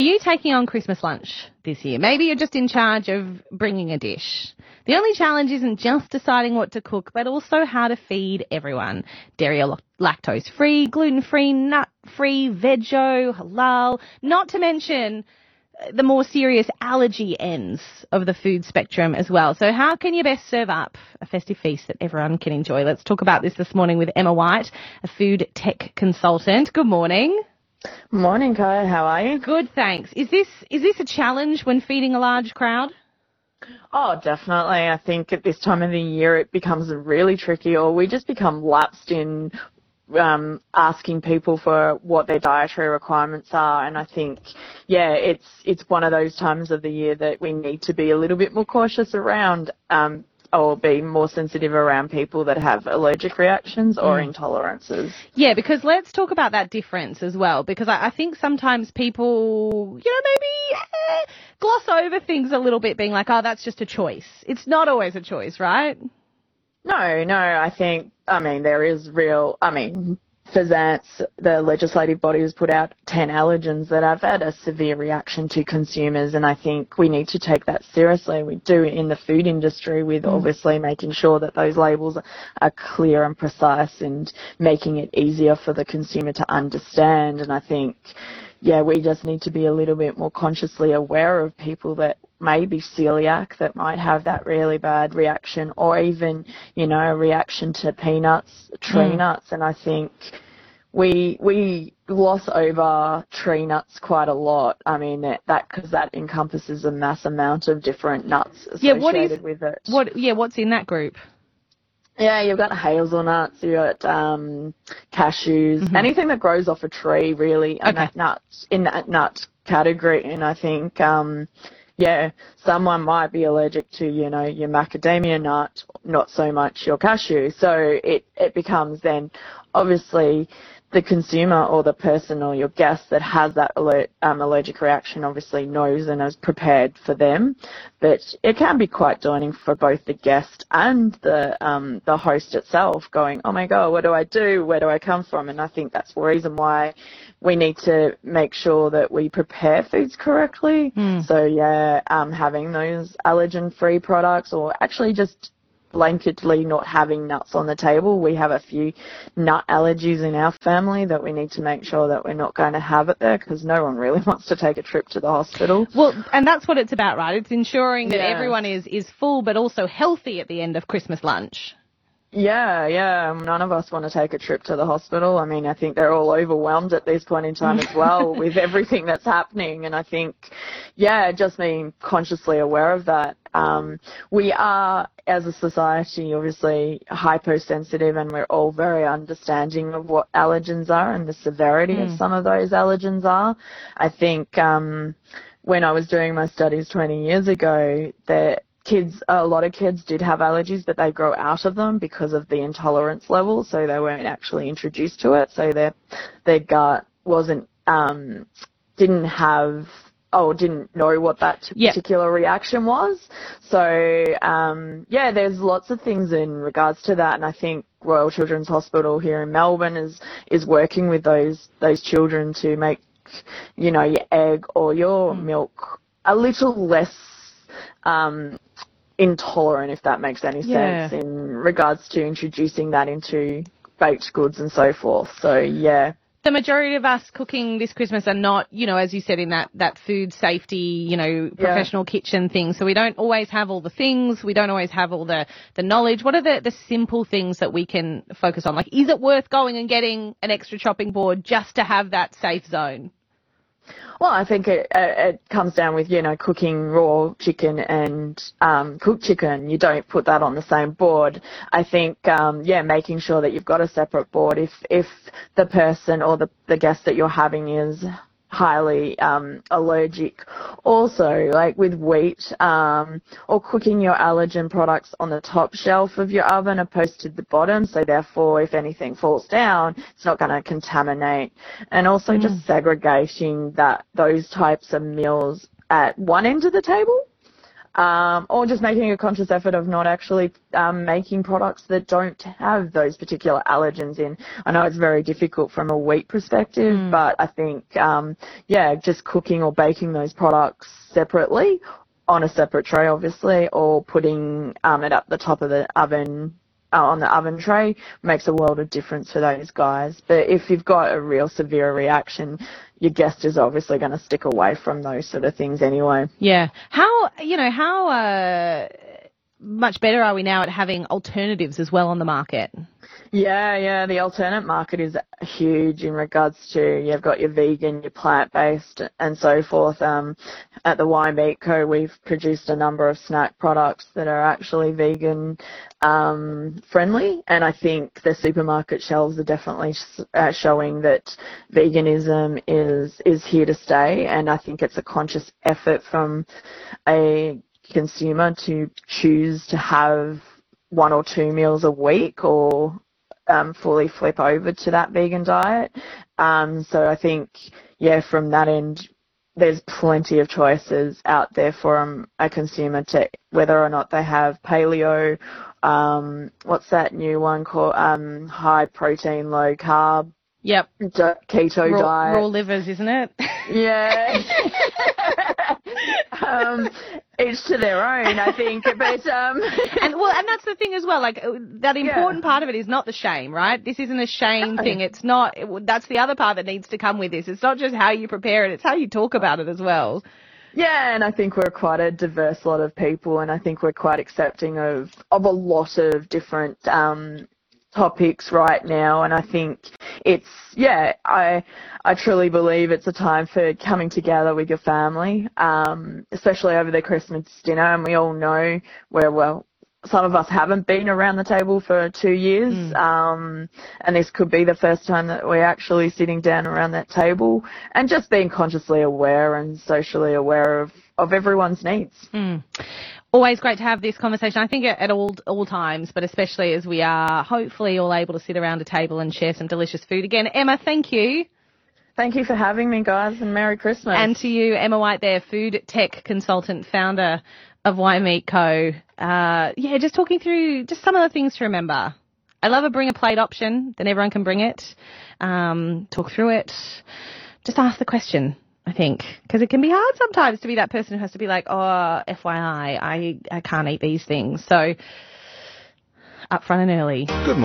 you taking on Christmas lunch this year? Maybe you're just in charge of bringing a dish. The only challenge isn't just deciding what to cook, but also how to feed everyone. Dairy or lactose-free, gluten-free, nut-free, veggie, halal, not to mention the more serious allergy ends of the food spectrum as well. So how can you best serve up a festive feast that everyone can enjoy? Let's talk about this morning with Emma White, a food tech consultant. Good morning. Morning, Kaya. How are you? Good, thanks. Is this a challenge when feeding a large crowd? Oh, definitely. I think at this time of the year it becomes really tricky, or we just become lapsed in asking people for what their dietary requirements are. And I think, it's one of those times of the year that we need to be a little bit more cautious around or be more sensitive around people that have allergic reactions or intolerances. Yeah, because let's talk about that difference as well, because I think sometimes people, maybe gloss over things a little bit, being like, oh, that's just a choice. It's not always a choice, right? No, I think, there is FSANZ, the legislative body, has put out 10 allergens that have had a severe reaction to consumers, and I think we need to take that seriously. We do in the food industry with obviously making sure that those labels are clear and precise and making it easier for the consumer to understand. And I think, we just need to be a little bit more consciously aware of people that may be celiac, that might have that really bad reaction, or even, a reaction to peanuts, tree nuts. And I think we gloss over tree nuts quite a lot. Because that encompasses a mass amount of different nuts associated with it. What's in that group? Yeah, you've got hazelnuts, you've got cashews, anything that grows off a tree, really, in that nut category. And I think, someone might be allergic to, your macadamia nut, not so much your cashew. So it becomes then obviously the consumer or the person or your guest that has that allergic reaction obviously knows and is prepared for them. But it can be quite daunting for both the guest and the host itself, going, oh my God, what do I do? Where do I come from? And I think that's the reason why we need to make sure that we prepare foods correctly. So having those allergen-free products, or actually just blanketly not having nuts on the table. We have a few nut allergies in our family that we need to make sure that we're not going to have it there, because no one really wants to take a trip to the hospital. Well, and that's what it's about, right? It's ensuring that everyone is full but also healthy at the end of Christmas lunch. Yeah. None of us want to take a trip to the hospital. I think they're all overwhelmed at this point in time as well with everything that's happening. And I think, just being consciously aware of that. We are, as a society, obviously hypersensitive, and we're all very understanding of what allergens are and the severity of some of those allergens are. I think when I was doing my studies 20 years ago, a lot of kids did have allergies, but they grow out of them because of the intolerance level, so they weren't actually introduced to it. So their gut didn't know what that particular reaction was. So, there's lots of things in regards to that. And I think Royal Children's Hospital here in Melbourne is working with those children to make, your egg or your milk a little less intolerant, if that makes any sense, in regards to introducing that into baked goods and so forth. So, the majority of us cooking this Christmas are not, as you said, in that food safety, professional kitchen thing. So we don't always have all the things. We don't always have all the knowledge. What are the simple things that we can focus on? Like, is it worth going and getting an extra chopping board just to have that safe zone? Well, I think it comes down with, cooking raw chicken and cooked chicken. You don't put that on the same board. I think, making sure that you've got a separate board if the person or the guest that you're having is highly allergic. Also, like with wheat, or cooking your allergen products on the top shelf of your oven opposed to the bottom, so therefore if anything falls down, it's not going to contaminate. And also just segregating those types of meals at one end of the table. or just making a conscious effort of not actually making products that don't have those particular allergens in. I know it's very difficult from a wheat perspective, but I think, just cooking or baking those products separately on a separate tray, obviously, or putting it up the top of the oven on the oven tray makes a world of difference for those guys. But if you've got a real severe reaction, your guest is obviously going to stick away from those sort of things anyway. Yeah. How much better are we now at having alternatives as well on the market? Yeah, the alternate market is huge in regards to, you've got your vegan, your plant-based and so forth. At the Y Meat Co, we've produced a number of snack products that are actually vegan friendly, and I think the supermarket shelves are definitely showing that veganism is here to stay, and I think it's a conscious effort from a consumer to choose to have 1 or 2 meals a week or fully flip over to that vegan diet. So I think, from that end, there's plenty of choices out there for a consumer to, whether or not they have paleo, what's that new one called, high protein, low carb. Yep. Keto diet. Raw livers, isn't it? Yeah. Each to their own, I think. But and that's the thing as well. Like, that important part of it is not the shame, right? This isn't a shame thing. It's not. That's the other part that needs to come with this. It's not just how you prepare it; it's how you talk about it as well. Yeah, and I think we're quite a diverse lot of people, and I think we're quite accepting of a lot of different topics right now, and I think it's, I truly believe it's a time for coming together with your family, especially over the Christmas dinner, and we all know some of us haven't been around the table for 2 years, and this could be the first time that we're actually sitting down around that table, and just being consciously aware and socially aware of everyone's needs. Always great to have this conversation, I think, at all times, but especially as we are hopefully all able to sit around a table and share some delicious food again. Emma, thank you. Thank you for having me, guys, and Merry Christmas. And to you, Emma White there, food tech consultant, founder of Y Meat Co. Just talking through just some of the things to remember. I love a bring a plate option, then everyone can bring it. Talk through it. Just ask the question, I think, because it can be hard sometimes to be that person who has to be like, oh, FYI, I can't eat these things. So upfront and early. Good morning.